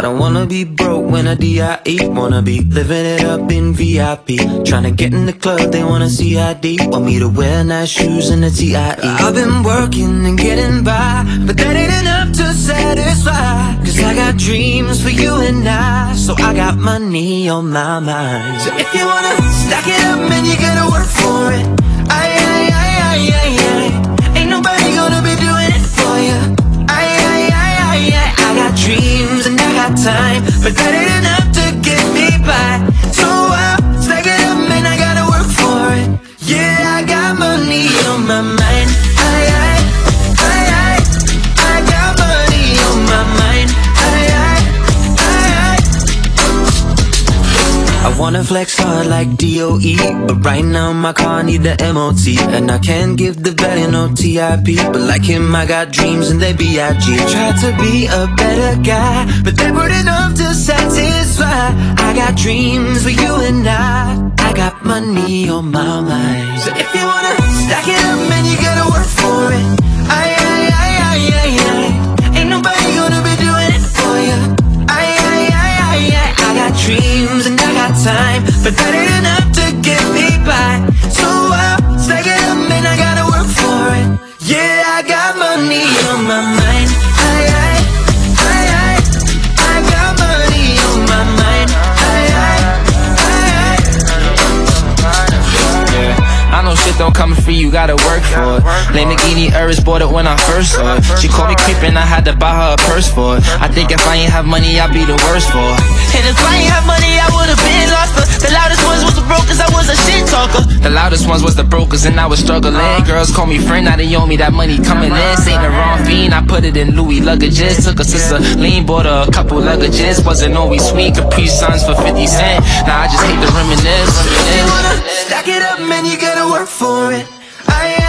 don't wanna be broke when I D.I.E. Wanna be living it up in VIP. Tryna get in the club, they wanna see ID. Want me to wear nice shoes and a T.I.E. I've been working and getting by, but that ain't enough to satisfy. Cause I got dreams for you and I, so I got money on my mind. So if you wanna stack it up, man, you gotta work for it. Ain't nobody gonna be doing it for you. I got dreams and I got time, but that ain't enough to get me by. So I'll stack it up, man, I gotta work for it. Yeah, I got money on my mind. I got money on my mind. I wanna flex hard like DOE, but right now my car need the MOT. And I can't give the value no TIP, but like him I got dreams and they B.I.G. Tried to be a better guy, but they weren't enough to satisfy. I got dreams for you and I got money on my mind. So if you wanna stack it up, man, you gotta work for it. Ain't nobody gonna be doing it for you. I got dreams and I got time, but that ain't enough to get me by. So I'll stack it up, man, I gotta work for it. Yeah, I got money on my mind. I got money on my mind. I know shit don't come free, you gotta work for it. Lamborghini Urus bought it when I first saw it. She called me creepin', I had to buy her a purse for it. I think if I ain't have money, I'd be the worst for it. And if I ain't have money, I would've been lost her. The loudest ones was the brokers, I was a shit talker. The loudest ones was the brokers and I was struggling. Girls call me friend, now they owe me that money coming in. Ain't the wrong fiend, I put it in Louis luggages. Took a sister lean, bought her a couple luggages. Wasn't always sweet, Capri Suns for 50 cents. Now I just hate to reminisce. If you wanna stack it up, man, you gotta work for it.